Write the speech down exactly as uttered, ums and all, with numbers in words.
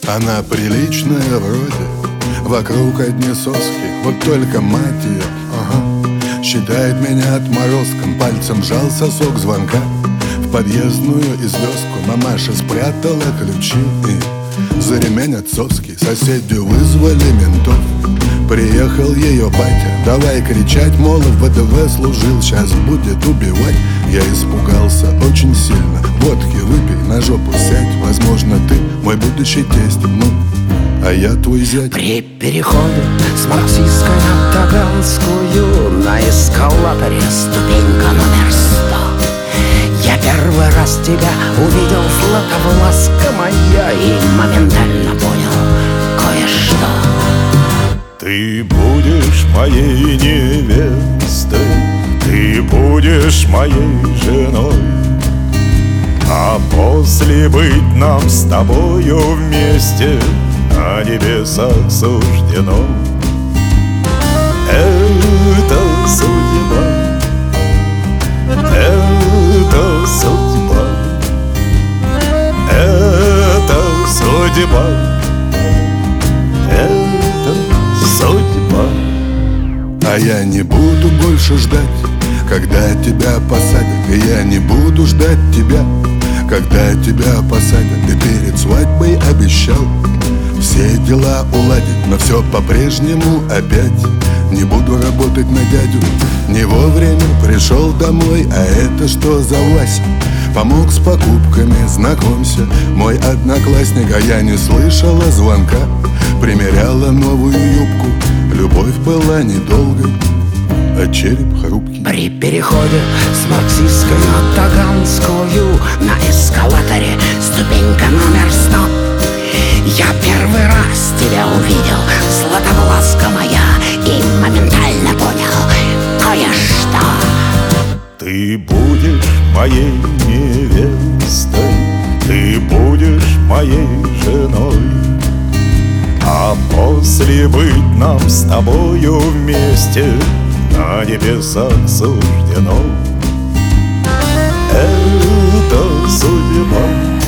Она приличная вроде, вокруг одни соски. Вот только мать ее, ага, считает меня отморозком. Пальцем жал сосок звонка в подъездную известку. Мамаша спрятала ключи и за ремень отцовский. Соседи вызвали ментов, приехал ее батя. Давай кричать, мол, в ВДВ служил, сейчас будет убивать. Я испугался очень сильно. Водки выпей, на жопу сядь. Возможно, ты мой будущий тесть, ну, а я твой зять. При переходе с Марксистской на Таганскую на эскалаторе ступенька номер сто. Я первый раз тебя увидел, Златовласка моя, и моментально понял кое-что. Ты будешь моей невестой, ты будешь моей женой, а после быть нам с тобою вместе на небесах суждено. Это судьба, это судьба, это судьба, это судьба. А я не буду больше ждать, когда тебя посадят. И я не буду ждать тебя, когда тебя посадят. Ты перед свадьбой обещал все дела уладить, но все по-прежнему опять. Не буду работать на дядю, не вовремя пришел домой. А это что за Вася? Помог с покупками, знакомься, мой одноклассник. А я не слышала звонка, примеряла новую юбку. Любовь была недолгой, а череп хрупкий. При переходе с Марксистской на Таганскую на эскалаторе ступенька номер сто. Я первый раз тебя увидел, Златовласка моя, и моментально понял кое-что. Ты будешь моей невестой, ты будешь моей женой, а после быть нам с тобою вместе на небесах суждено. Это судьба.